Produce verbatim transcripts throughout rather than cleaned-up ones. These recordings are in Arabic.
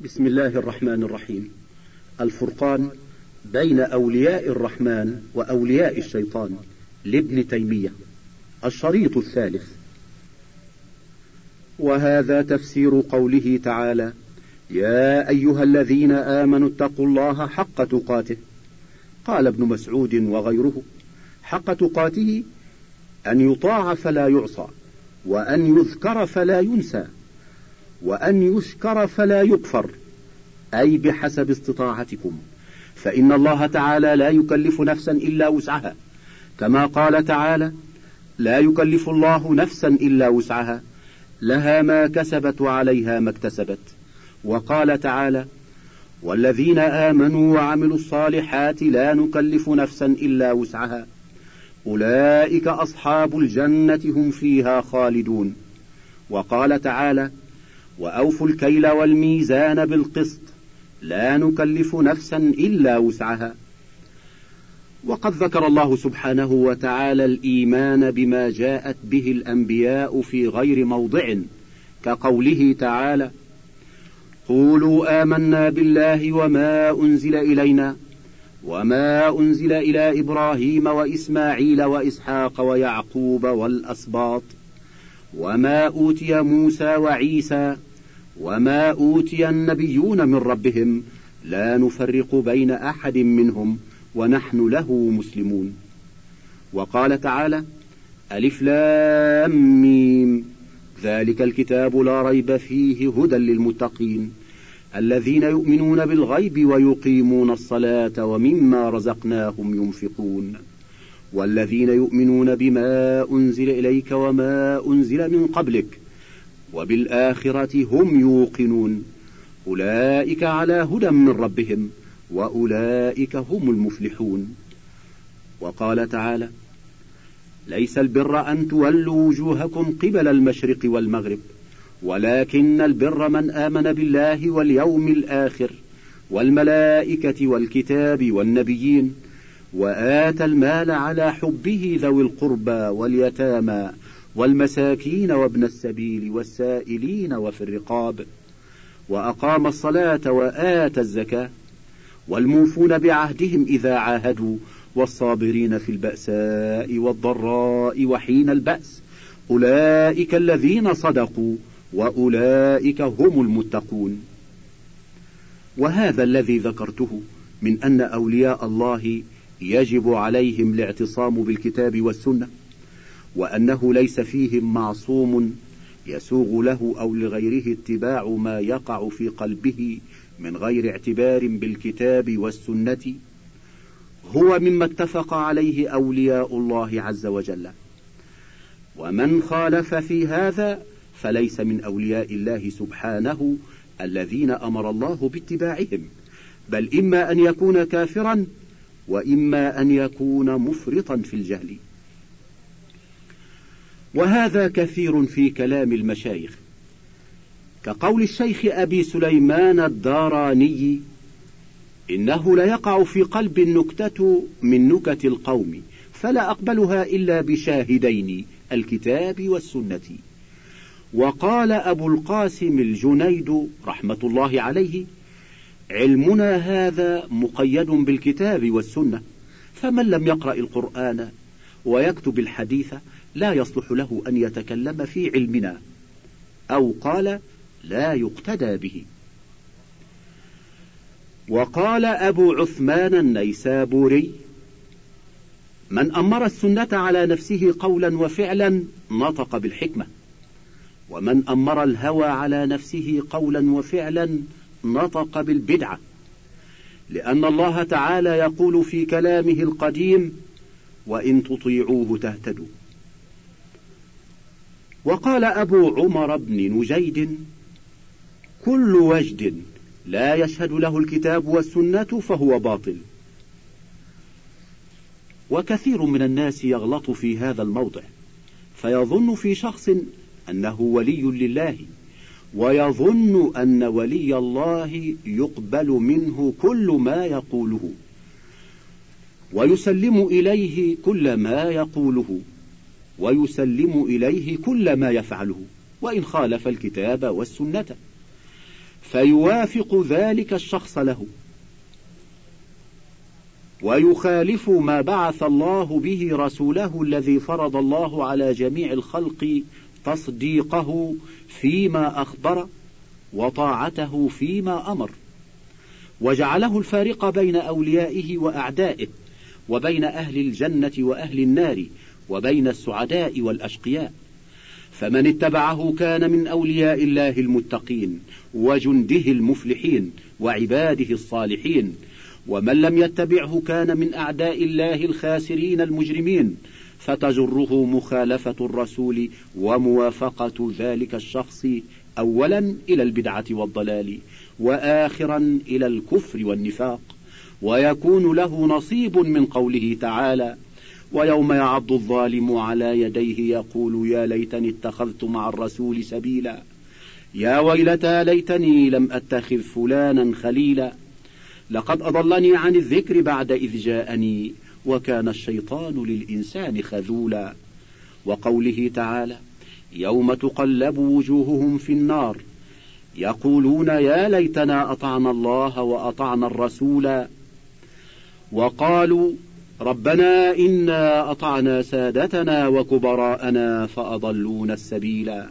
بسم الله الرحمن الرحيم. الفرقان بين أولياء الرحمن وأولياء الشيطان لابن تيمية، الشريط الثالث. وهذا تفسير قوله تعالى: يا أيها الذين آمنوا اتقوا الله حق تقاته. قال ابن مسعود وغيره: حق تقاته أن يطاع فلا يعصى، وأن يذكر فلا ينسى، وأن يشكر فلا يكفر، أي بحسب استطاعتكم، فإن الله تعالى لا يكلف نفسا إلا وسعها، كما قال تعالى: لا يكلف الله نفسا إلا وسعها، لها ما كسبت وعليها ما اكتسبت. وقال تعالى: والذين آمنوا وعملوا الصالحات لا نكلف نفسا إلا وسعها، أولئك أصحاب الجنة هم فيها خالدون. وقال تعالى: وأوفوا الكيل والميزان بالقسط لا نكلف نفسا إلا وسعها. وقد ذكر الله سبحانه وتعالى الإيمان بما جاءت به الأنبياء في غير موضع، كقوله تعالى: قولوا آمنا بالله وما أنزل إلينا وما أنزل إلى إبراهيم وإسماعيل وإسحاق ويعقوب والأسباط وما أوتي موسى وعيسى وما أوتي النبيون من ربهم لا نفرق بين أحد منهم ونحن له مسلمون. وقال تعالى: ألف لام ميم، ذلك الكتاب لا ريب فيه هدى للمتقين الذين يؤمنون بالغيب ويقيمون الصلاة ومما رزقناهم ينفقون والذين يؤمنون بما أنزل إليك وما أنزل من قبلك وبالآخرة هم يوقنون أولئك على هدى من ربهم وأولئك هم المفلحون. وقال تعالى: ليس البر أن تولوا وجوهكم قبل المشرق والمغرب ولكن البر من آمن بالله واليوم الآخر والملائكة والكتاب والنبيين وآتى المال على حبه ذوي القربى واليتامى والمساكين وابن السبيل والسائلين وفي الرقاب وأقام الصلاة وآتى الزكاة والموفون بعهدهم إذا عاهدوا والصابرين في البأساء والضراء وحين البأس أولئك الذين صدقوا وأولئك هم المتقون. وهذا الذي ذكرته من أن أولياء الله يجب عليهم الاعتصام بالكتاب والسنة، وأنه ليس فيهم معصوم يسوغ له أو لغيره اتباع ما يقع في قلبه من غير اعتبار بالكتاب والسنة، هو مما اتفق عليه أولياء الله عز وجل. ومن خالف في هذا فليس من أولياء الله سبحانه الذين أمر الله باتباعهم، بل إما أن يكون كافرا وإما أن يكون مفرطا في الجهل. وهذا كثير في كلام المشايخ، كقول الشيخ أبي سليمان الداراني: إنه ليقع في قلب النكتة من نكت القوم فلا أقبلها إلا بشاهدين، الكتاب والسنة. وقال أبو القاسم الجنيد رحمة الله عليه: علمنا هذا مقيد بالكتاب والسنة، فمن لم يقرأ القرآن ويكتب الحديث لا يصلح له أن يتكلم في علمنا، أو قال لا يقتدى به. وقال أبو عثمان النيسابوري: من أمر السنة على نفسه قولا وفعلا نطق بالحكمة، ومن أمر الهوى على نفسه قولا وفعلا نطق بالبدعة، لأن الله تعالى يقول في كلامه القديم: وإن تطيعوه تهتدوا. وقال أبو عمر بن نجيد: كل وجد لا يشهد له الكتاب والسنة فهو باطل. وكثير من الناس يغلط في هذا الموضع، فيظن في شخص أنه ولي لله، ويظن أن ولي الله يقبل منه كل ما يقوله ويسلم إليه كل ما يقوله ويسلم إليه كل ما يفعله وإن خالف الكتاب والسنة، فيوافق ذلك الشخص له ويخالف ما بعث الله به رسوله الذي فرض الله على جميع الخلق تصديقه فيما أخبر وطاعته فيما أمر، وجعله الفارق بين أوليائه وأعدائه، وبين أهل الجنة وأهل النار، وبين السعداء والأشقياء. فمن اتبعه كان من أولياء الله المتقين وجنده المفلحين وعباده الصالحين، ومن لم يتبعه كان من أعداء الله الخاسرين المجرمين، فتجره مخالفة الرسول وموافقة ذلك الشخص أولا إلى البدعة والضلال، وآخرا إلى الكفر والنفاق، ويكون له نصيب من قوله تعالى: ويوم يعض الظالم على يديه يقول يا ليتني اتخذت مع الرسول سبيلا، يا ويلتى ليتني لم أتخذ فلانا خليلا، لقد أضلني عن الذكر بعد إذ جاءني وكان الشيطان للإنسان خذولا. وقوله تعالى: يوم تقلب وجوههم في النار يقولون يا ليتنا أطعنا الله وأطعنا الرسولا، وقالوا ربنا إنا أطعنا سادتنا وكبراءنا فأضلونا السبيلا،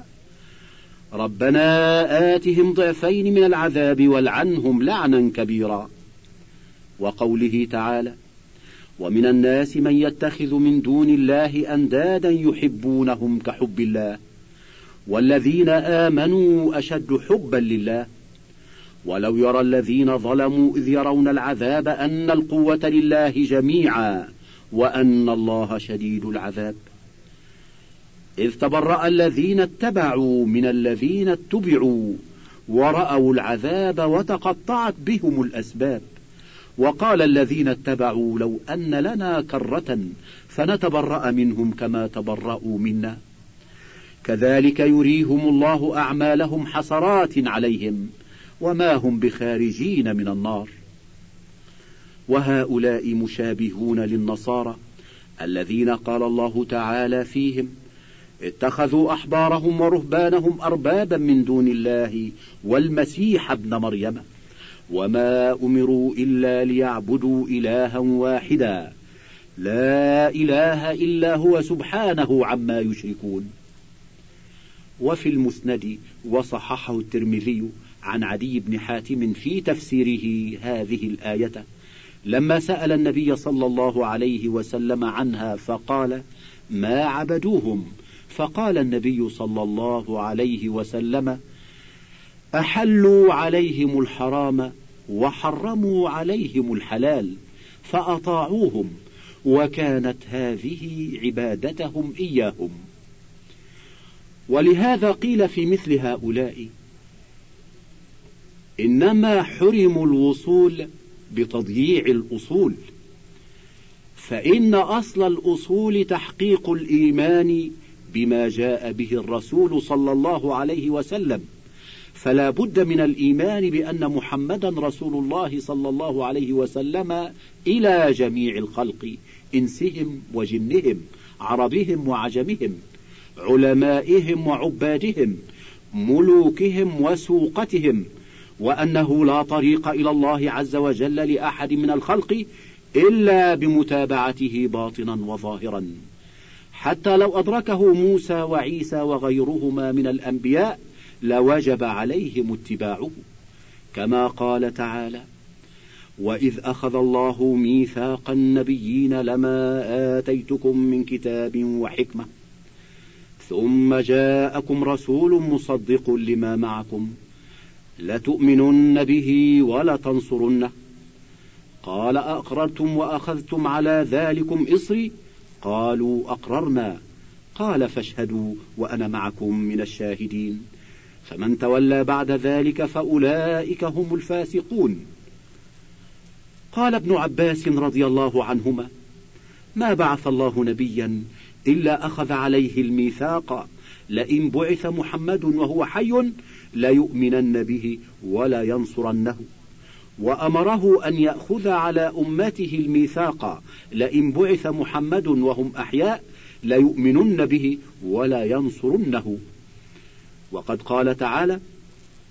ربنا آتهم ضعفين من العذاب والعنهم لعنا كبيرا. وقوله تعالى: ومن الناس من يتخذ من دون الله أندادا يحبونهم كحب الله والذين آمنوا أشد حبا لله، ولو يرى الذين ظلموا إذ يرون العذاب أن القوة لله جميعا وأن الله شديد العذاب، إذ تبرأ الذين اتبعوا من الذين اتبعوا ورأوا العذاب وتقطعت بهم الأسباب، وقال الذين اتبعوا لو أن لنا كرة فنتبرأ منهم كما تبرأوا منا، كذلك يريهم الله أعمالهم حسرات عليهم وما هم بخارجين من النار. وهؤلاء مشابهون للنصارى الذين قال الله تعالى فيهم: اتخذوا أحبارهم ورهبانهم أربابا من دون الله والمسيح ابن مريم وما أمروا إلا ليعبدوا إلها واحدا لا إله إلا هو سبحانه عما يشركون. وفي المسند وصححه الترمذي عن عدي بن حاتم في تفسيره هذه الآية لما سأل النبي صلى الله عليه وسلم عنها فقال: ما عبدوهم؟ فقال النبي صلى الله عليه وسلم: أحلوا عليهم الحرام وحرموا عليهم الحلال فأطاعوهم، وكانت هذه عبادتهم إياهم. ولهذا قيل في مثل هؤلاء: إنما حرموا الوصول بتضييع الأصول، فإن أصل الأصول تحقيق الإيمان بما جاء به الرسول صلى الله عليه وسلم، فلا بد من الإيمان بأن محمدا رسول الله صلى الله عليه وسلم إلى جميع الخلق، إنسهم وجنهم، عربهم وعجمهم، علمائهم وعبادهم، ملوكهم وسوقتهم، وأنه لا طريق إلى الله عز وجل لأحد من الخلق إلا بمتابعته باطنا وظاهرا، حتى لو أدركه موسى وعيسى وغيرهما من الأنبياء لوجب عليهم اتباعه، كما قال تعالى: وإذ أخذ الله ميثاق النبيين لما آتيتكم من كتاب وحكمة ثم جاءكم رسول مصدق لما معكم لتؤمنن به ولتنصرنه، قال أقررتم وأخذتم على ذلكم إصري؟ قالوا أقررنا، قال فاشهدوا وأنا معكم من الشاهدين، فمن تولى بعد ذلك فأولئك هم الفاسقون. قال ابن عباس رضي الله عنهما: ما بعث الله نبيا إلا أخذ عليه الميثاق لئن بعث محمد وهو حي ليؤمنن به ولا ينصرنه، وأمره أن يأخذ على أمته الميثاق لئن بعث محمد وهم أحياء ليؤمنن به ولا ينصرنه. وقد قال تعالى: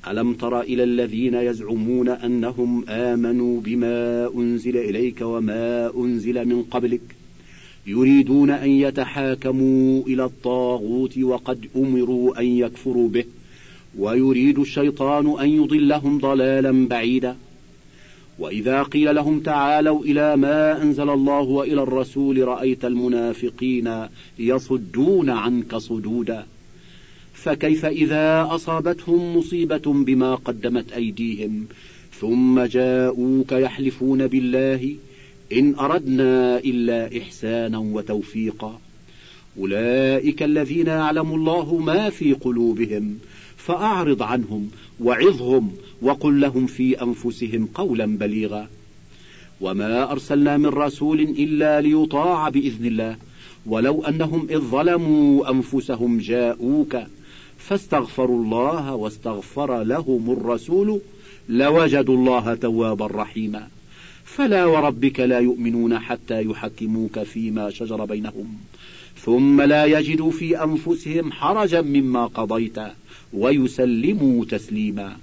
ألم تر إلى الذين يزعمون أنهم آمنوا بما أنزل إليك وما أنزل من قبلك يريدون أن يتحاكموا إلى الطاغوت وقد أمروا أن يكفروا به ويريد الشيطان أن يضلهم ضلالا بعيدا. وإذا قيل لهم تعالوا إلى ما أنزل الله وإلى الرسول رأيت المنافقين يصدون عنك صدودا. فكيف إذا أصابتهم مصيبة بما قدمت أيديهم ثم جاءوك يحلفون بالله إن أردنا إلا إحسانا وتوفيقا أولئك الذين يعلم الله ما في قلوبهم فأعرض عنهم وعظهم وقل لهم في أنفسهم قولا بليغا. وما أرسلنا من رسول إلا ليطاع بإذن الله ولو أنهم إذ ظلموا أنفسهم جاءوك فاستغفروا الله واستغفر لهم الرسول لوجدوا الله توابا رحيما. فلا وربك لا يؤمنون حتى يحكموك فيما شجر بينهم ثم لا يجدوا في أنفسهم حرجا مما قضيت ويسلموا تسليما.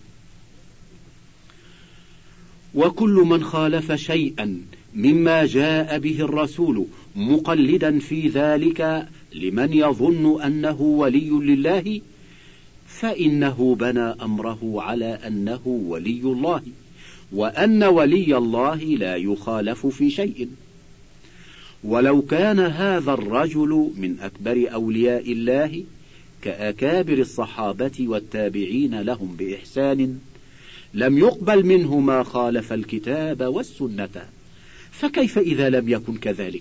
وكل من خالف شيئا مما جاء به الرسول مقلدا في ذلك لمن يظن أنه ولي لله فإنه بنى أمره على أنه ولي الله وأن ولي الله لا يخالف في شيء. ولو كان هذا الرجل من أكبر أولياء الله كأكابر الصحابة والتابعين لهم بإحسان لم يقبل منه ما خالف الكتاب والسنة، فكيف إذا لم يكن كذلك؟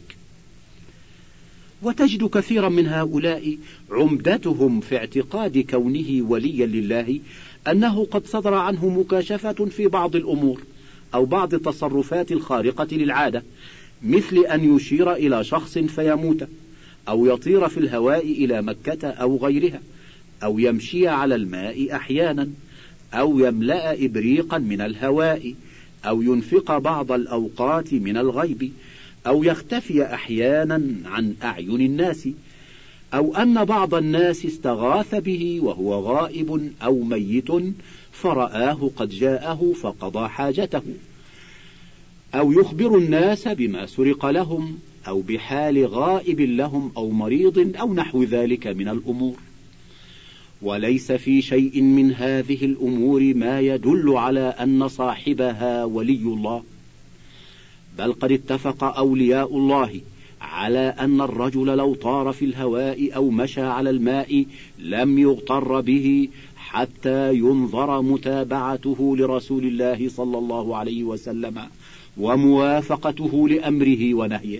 وتجد كثيرا من هؤلاء عمدتهم في اعتقاد كونه وليا لله أنه قد صدر عنه مكاشفة في بعض الأمور أو بعض التصرفات الخارقة للعادة، مثل أن يشير إلى شخص فيموت، أو يطير في الهواء إلى مكة أو غيرها، أو يمشي على الماء أحيانا، أو يملأ إبريقا من الهواء، أو ينفق بعض الأوقات من الغيب، أو يختفي أحيانا عن أعين الناس، أو أن بعض الناس استغاث به وهو غائب أو ميت فرآه قد جاءه فقضى حاجته، أو يخبر الناس بما سرق لهم أو بحال غائب لهم أو مريض أو نحو ذلك من الأمور. وليس في شيء من هذه الأمور ما يدل على أن صاحبها ولي الله، بل قد اتفق أولياء الله على أن الرجل لو طار في الهواء أو مشى على الماء لم يغتر به حتى ينظر متابعته لرسول الله صلى الله عليه وسلم وموافقته لأمره ونهيه.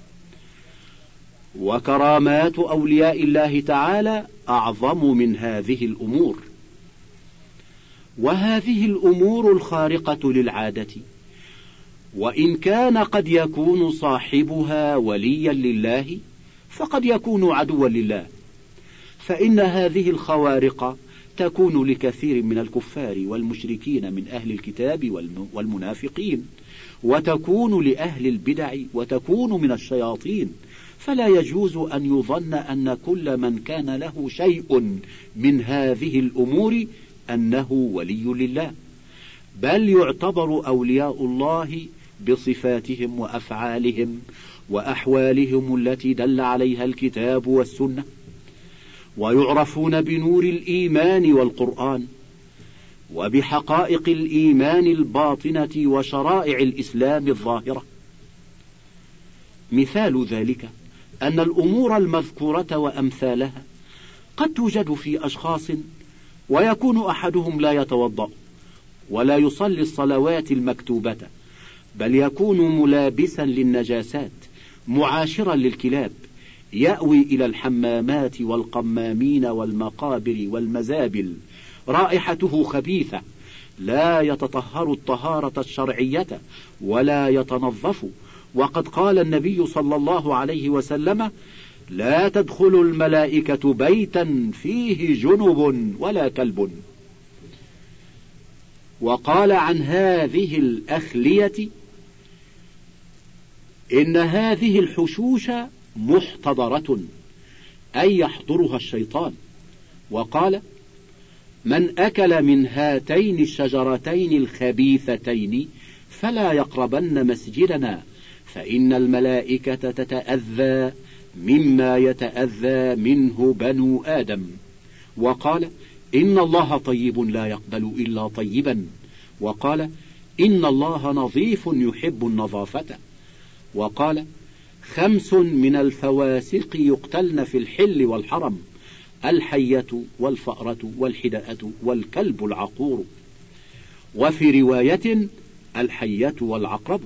وكرامات أولياء الله تعالى أعظم من هذه الأمور. وهذه الأمور الخارقة للعادة وإن كان قد يكون صاحبها وليا لله فقد يكون عدوا لله، فإن هذه الخوارق تكون لكثير من الكفار والمشركين من أهل الكتاب والمنافقين، وتكون لأهل البدع، وتكون من الشياطين. فلا يجوز أن يظن أن كل من كان له شيء من هذه الأمور أنه ولي لله، بل يعتبر أولياء الله بصفاتهم وأفعالهم وأحوالهم التي دل عليها الكتاب والسنة، ويعرفون بنور الإيمان والقرآن وبحقائق الإيمان الباطنة وشرائع الإسلام الظاهرة. مثال ذلك أن الأمور المذكورة وأمثالها قد توجد في أشخاص ويكون أحدهم لا يتوضأ ولا يصلي الصلوات المكتوبة، بل يكون ملابسا للنجاسات معاشرا للكلاب، يأوي إلى الحمامات والقمامين والمقابر والمزابل، رائحته خبيثة، لا يتطهر الطهارة الشرعية ولا يتنظف. وقد قال النبي صلى الله عليه وسلم: لا تدخل الملائكة بيتا فيه جنب ولا كلب. وقال عن هذه الأخلية: إن هذه الحشوش محتضرة، أي يحضرها الشيطان. وقال: من أكل من هاتين الشجرتين الخبيثتين فلا يقربن مسجدنا فإن الملائكة تتأذى مما يتأذى منه بنو آدم. وقال إن الله طيب لا يقبل إلا طيبا. وقال إن الله نظيف يحب النظافة. وقال خمس من الفواسق يقتلن في الحل والحرم: الحية والفأرة والحدأة والكلب العقور. وفي رواية الحية والعقرب.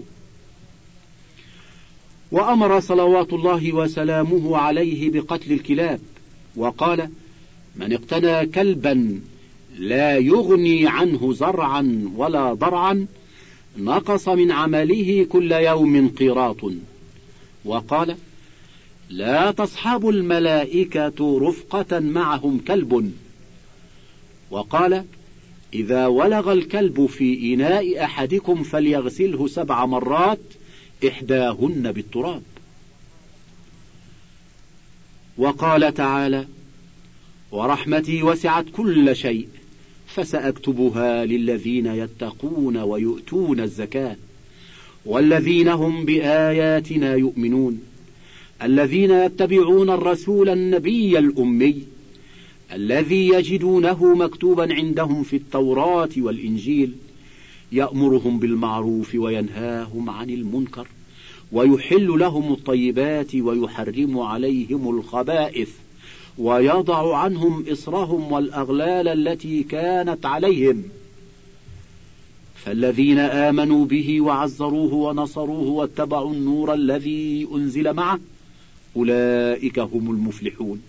وأمر صلوات الله وسلامه عليه بقتل الكلاب، وقال من اقتنى كلبا لا يغني عنه زرعا ولا ضرعا نقص من عمله كل يوم قيراط. وقال لا تصحب الملائكة رفقة معهم كلب. وقال إذا ولغ الكلب في إناء أحدكم فليغسله سبع مرات إحداهن بالتراب. وقال تعالى ورحمتي وسعت كل شيء فسأكتبها للذين يتقون ويؤتون الزكاة والذين هم بآياتنا يؤمنون الذين يتبعون الرسول النبي الأمي الذي يجدونه مكتوبا عندهم في التوراة والإنجيل يأمرهم بالمعروف وينهاهم عن المنكر ويحل لهم الطيبات ويحرم عليهم الخبائث ويضع عنهم إصرهم والأغلال التي كانت عليهم. فالذين آمنوا به وعزروه ونصروه واتبعوا النور الذي أنزل معه أولئك هم المفلحون.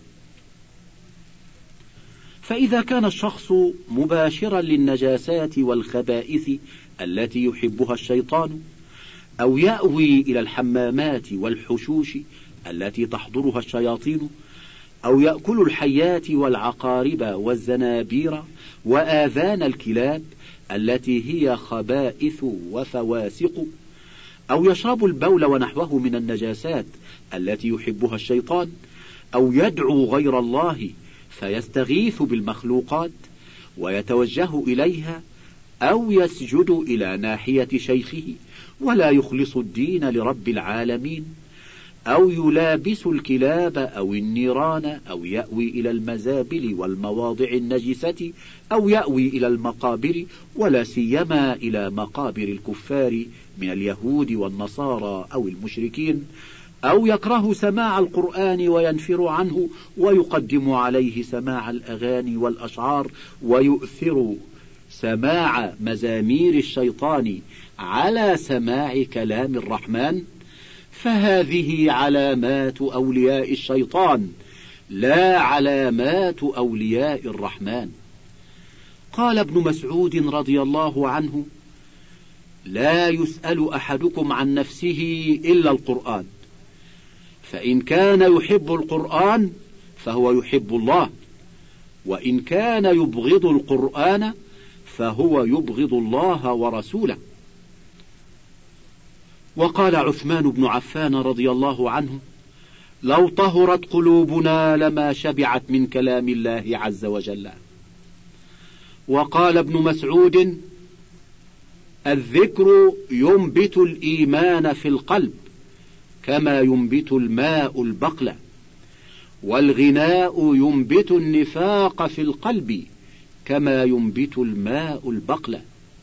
فإذا كان الشخص مباشرا للنجاسات والخبائث التي يحبها الشيطان أو يأوي إلى الحمامات والحشوش التي تحضرها الشياطين أو يأكل الحيات والعقارب والزنابير وآذان الكلاب التي هي خبائث وفواسق أو يشرب البول ونحوه من النجاسات التي يحبها الشيطان أو يدعو غير الله فيستغيث بالمخلوقات ويتوجه إليها أو يسجد إلى ناحية شيخه ولا يخلص الدين لرب العالمين أو يلابس الكلاب أو النيران أو يأوي إلى المزابل والمواضع النجسة أو يأوي إلى المقابر ولا سيما إلى مقابر الكفار من اليهود والنصارى أو المشركين أو يكره سماع القرآن وينفر عنه ويقدم عليه سماع الأغاني والأشعار ويؤثر سماع مزامير الشيطان على سماع كلام الرحمن فهذه علامات أولياء الشيطان لا علامات أولياء الرحمن. قال ابن مسعود رضي الله عنه لا يسأل أحدكم عن نفسه إلا القرآن فإن كان يحب القرآن فهو يحب الله وإن كان يبغض القرآن فهو يبغض الله ورسوله. وقال عثمان بن عفان رضي الله عنه لو طهرت قلوبنا لما شبعت من كلام الله عز وجل. وقال ابن مسعود الذكر ينبت الإيمان في القلب كما ينبت الماء البقلة والغناء ينبت النفاق في القلب كما ينبت الماء البقلة.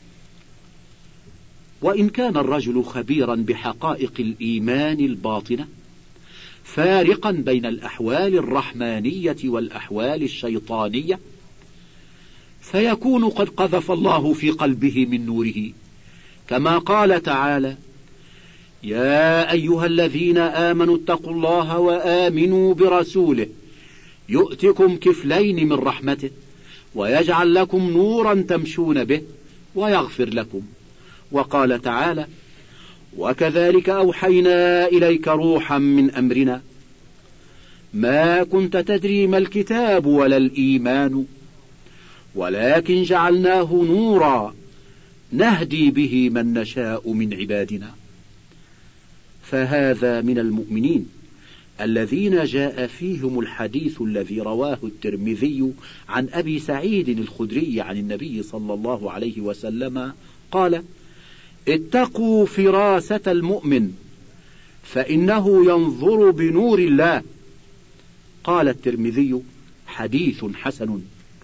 وإن كان الرجل خبيرا بحقائق الإيمان الباطنة فارقا بين الأحوال الرحمانية والأحوال الشيطانية فيكون قد قذف الله في قلبه من نوره كما قال تعالى يا أيها الذين آمنوا اتقوا الله وآمنوا برسوله يؤتكم كفلين من رحمته ويجعل لكم نورا تمشون به ويغفر لكم. وقال تعالى وكذلك أوحينا إليك روحا من أمرنا ما كنت تدري ما الكتاب ولا الإيمان ولكن جعلناه نورا نهدي به من نشاء من عبادنا. فهذا من المؤمنين الذين جاء فيهم الحديث الذي رواه الترمذي عن أبي سعيد الخدري عن النبي صلى الله عليه وسلم قال: اتقوا فراسة المؤمن فإنه ينظر بنور الله. قال الترمذي: حديث حسن.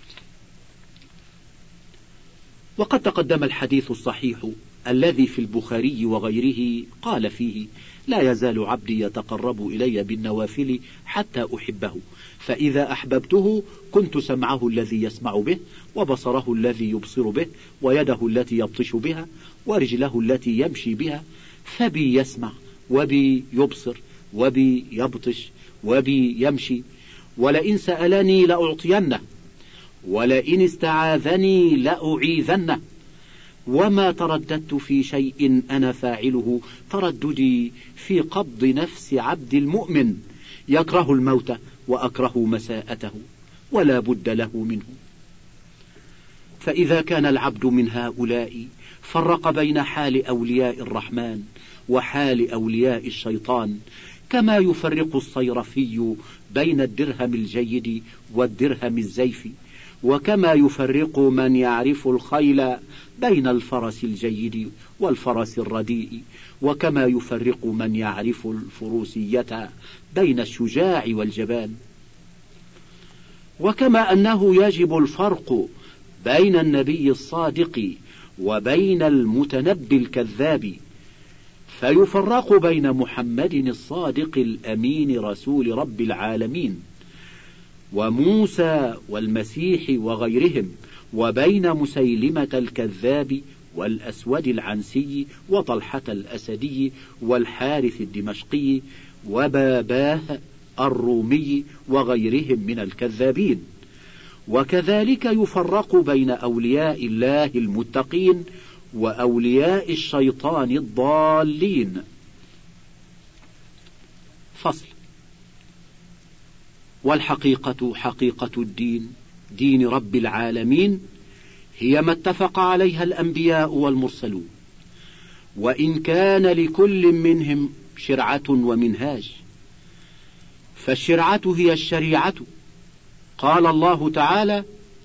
وقد تقدم الحديث الصحيح الذي في البخاري وغيره قال فيه: لا يزال عبدي يتقرب إلي بالنوافل حتى أحبه، فإذا أحببته كنت سمعه الذي يسمع به، وبصره الذي يبصر به، ويده التي يبطش بها، ورجله التي يمشي بها، فبي يسمع وبي يبصر وبي يبطش وبي يمشي، ولئن سألني لأعطينه، ولئن استعاذني لأعيذنه، وما ترددت في شيء أنا فاعله ترددي في قبض نفس عبد المؤمن، يكره الموت وأكره مساءته، ولا بد له منه. فإذا كان العبد من هؤلاء فرق بين حال أولياء الرحمن وحال أولياء الشيطان، كما يفرق الصيرفي بين الدرهم الجيد والدرهم الزيف، وكما يفرق من يعرف الخيل بين الفرس الجيد والفرس الرديء، وكما يفرق من يعرف الفروسية بين الشجاع والجبان. وكما أنه يجب الفرق بين النبي الصادق وبين المتنبي الكذاب، فيفرق بين محمد الصادق الأمين رسول رب العالمين وموسى والمسيح وغيرهم، وبين مسيلمة الكذاب والأسود العنسي وطلحة الأسدي والحارث الدمشقي وباباه الرومي وغيرهم من الكذابين. وكذلك يفرق بين أولياء الله المتقين وأولياء الشيطان الضالين. فصل. والحقيقة حقيقة الدين، دين رب العالمين، هي ما اتفق عليها الأنبياء والمرسلون، وإن كان لكل منهم شرعة ومنهاج. فالشرعة هي الشريعة، قال الله تعالى: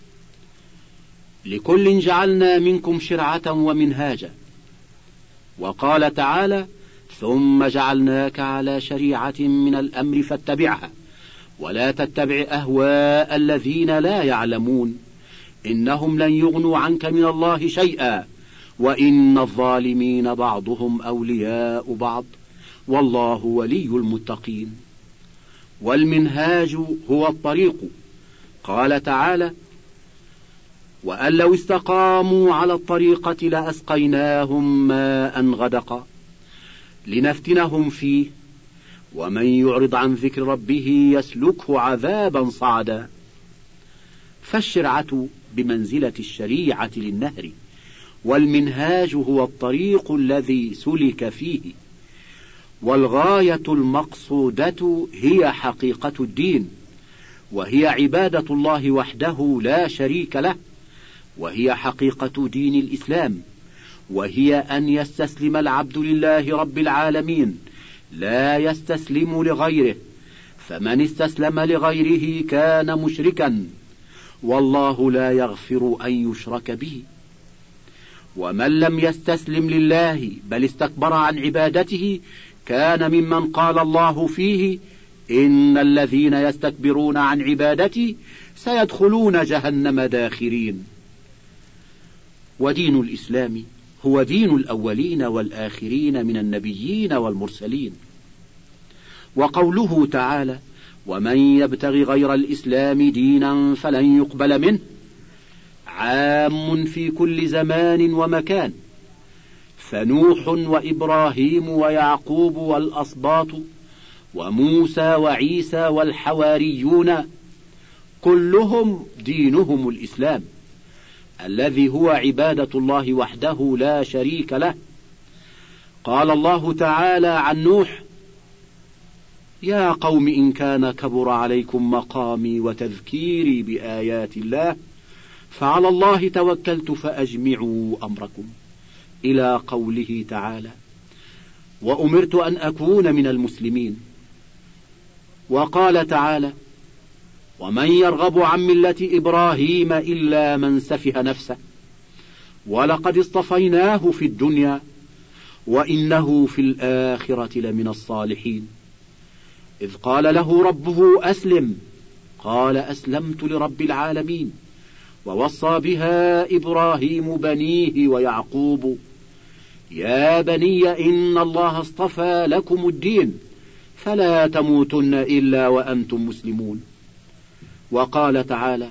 لكل جعلنا منكم شرعة ومنهاجا. وقال تعالى: ثم جعلناك على شريعة من الأمر فاتبعها ولا تتبع أهواء الذين لا يعلمون إنهم لن يغنوا عنك من الله شيئا وإن الظالمين بعضهم أولياء بعض والله ولي المتقين. والمنهاج هو الطريق، قال تعالى: وأن لو استقاموا على الطريقة لأسقيناهم ماء غدقا لنفتنهم فيه ومن يعرض عن ذكر ربه يسلكه عذابا صعدا. فالشرعة بمنزلة الشريعة للنهر، والمنهاج هو الطريق الذي سلك فيه. والغاية المقصودة هي حقيقة الدين، وهي عبادة الله وحده لا شريك له، وهي حقيقة دين الإسلام، وهي أن يستسلم العبد لله رب العالمين لا يستسلم لغيره، فمن استسلم لغيره كان مشركا، والله لا يغفر أن يشرك به. ومن لم يستسلم لله بل استكبر عن عبادته كان ممن قال الله فيه: إن الذين يستكبرون عن عبادتي سيدخلون جهنم داخرين. ودين الإسلام هو دين الأولين والآخرين من النبيين والمرسلين. وقوله تعالى: ومن يبتغ غير الإسلام دينا فلن يقبل منه، عام في كل زمان ومكان، فنوح وإبراهيم ويعقوب والأسباط وموسى وعيسى والحواريون كلهم دينهم الإسلام، الذي هو عبادة الله وحده لا شريك له. قال الله تعالى عن نوح: يا قوم إن كان كبر عليكم مقامي وتذكيري بآيات الله فعلى الله توكلت فأجمعوا أمركم، إلى قوله تعالى: وأمرت أن أكون من المسلمين. وقال تعالى: ومن يرغب عن ملة إبراهيم إلا من سفه نفسه ولقد اصطفيناه في الدنيا وإنه في الآخرة لمن الصالحين. إذ قال له ربه أسلم قال أسلمت لرب العالمين. ووصى بها إبراهيم بنيه ويعقوب يا بني إن الله اصطفى لكم الدين فلا تموتن إلا وأنتم مسلمون. وقال تعالى: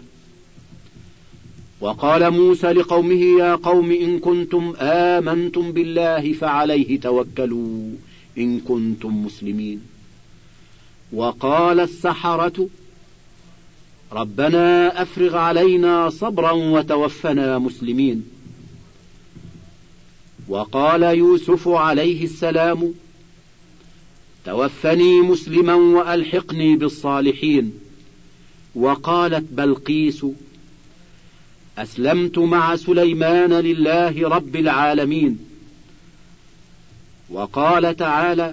وقال موسى لقومه يا قوم إن كنتم آمنتم بالله فعليه توكلوا إن كنتم مسلمين. وقال السحرة ربنا أفرغ علينا صبرا وتوفنا مسلمين. وقال يوسف عليه السلام توفني مسلما وألحقني بالصالحين. وقالت بلقيس أسلمت مع سليمان لله رب العالمين. وقال تعالى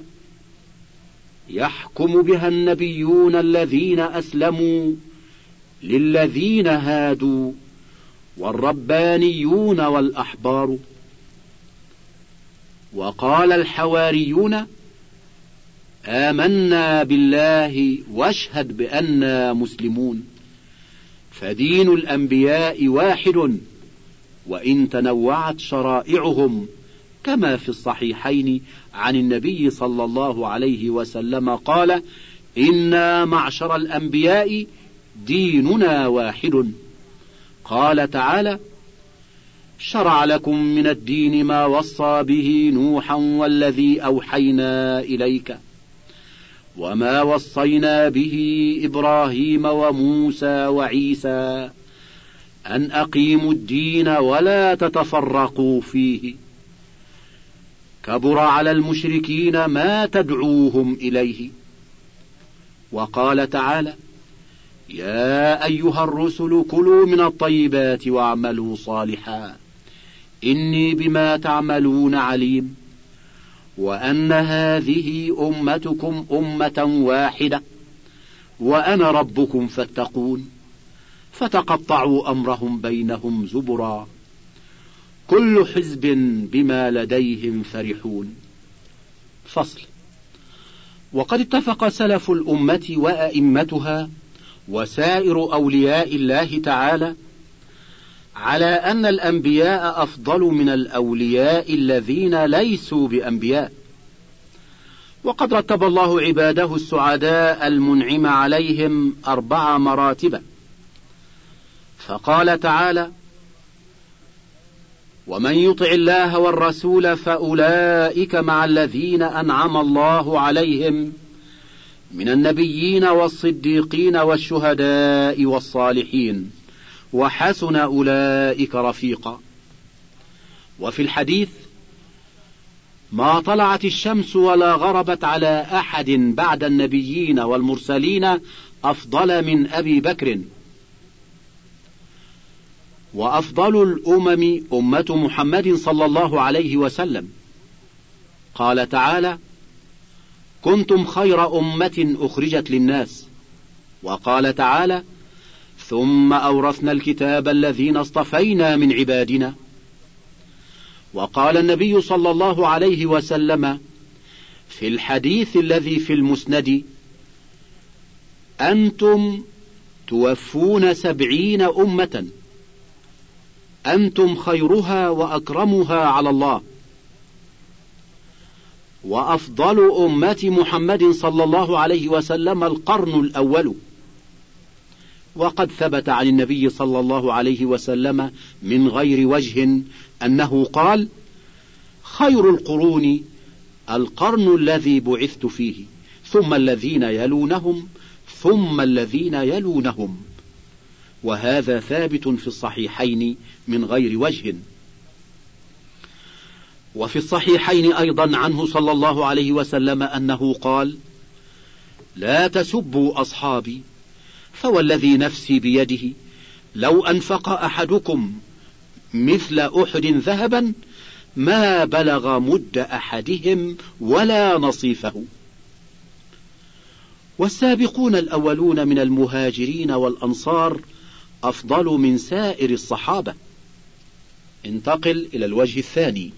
يحكم بها النبيون الذين أسلموا للذين هادوا والربانيون والأحبار. وقال الحواريون آمنا بالله واشهد بأننا مسلمون. فدين الأنبياء واحد وإن تنوعت شرائعهم، كما في الصحيحين عن النبي صلى الله عليه وسلم قال: إنا معشر الأنبياء ديننا واحد. قال تعالى: شرع لكم من الدين ما وصى به نوحا والذي أوحينا إليك وما وصينا به إبراهيم وموسى وعيسى أن أقيموا الدين ولا تتفرقوا فيه كبر على المشركين ما تدعوهم إليه. وقال تعالى: يا أيها الرسل كلوا من الطيبات واعملوا صالحا إني بما تعملون عليم وأن هذه أمتكم أمة واحدة وأنا ربكم فاتقون. فتقطعوا أمرهم بينهم زبرا كل حزب بما لديهم فرحون. فصل. وقد اتفق سلف الأمة وأئمتها وسائر أولياء الله تعالى على أن الأنبياء أفضل من الأولياء الذين ليسوا بأنبياء. وقد رتب الله عباده السعداء المنعم عليهم أربع مراتب، فقال تعالى: ومن يطع الله والرسول فأولئك مع الذين أنعم الله عليهم من النبيين والصديقين والشهداء والصالحين وحسن أولئك رفيقا. وفي الحديث: ما طلعت الشمس ولا غربت على أحد بعد النبيين والمرسلين أفضل من أبي بكر. وأفضل الأمم أمة محمد صلى الله عليه وسلم. قال تعالى: كنتم خير أمة أخرجت للناس. وقال تعالى: ثم أورثنا الكتاب الذين اصطفينا من عبادنا. وقال النبي صلى الله عليه وسلم في الحديث الذي في المسند: أنتم توفون سبعين أمة أنتم خيرها وأكرمها على الله. وأفضل أمة محمد صلى الله عليه وسلم القرن الأول. وقد ثبت عن النبي صلى الله عليه وسلم من غير وجه أنه قال: خير القرون القرن الذي بعثت فيه ثم الذين يلونهم ثم الذين يلونهم. وهذا ثابت في الصحيحين من غير وجه. وفي الصحيحين أيضا عنه صلى الله عليه وسلم أنه قال: لا تسبوا أصحابي فوالذي نفسي بيده لو أنفق أحدكم مثل أحد ذهبا ما بلغ مد أحدهم ولا نصيفه. والسابقون الأولون من المهاجرين والأنصار أفضل من سائر الصحابة. انتقل إلى الوجه الثاني.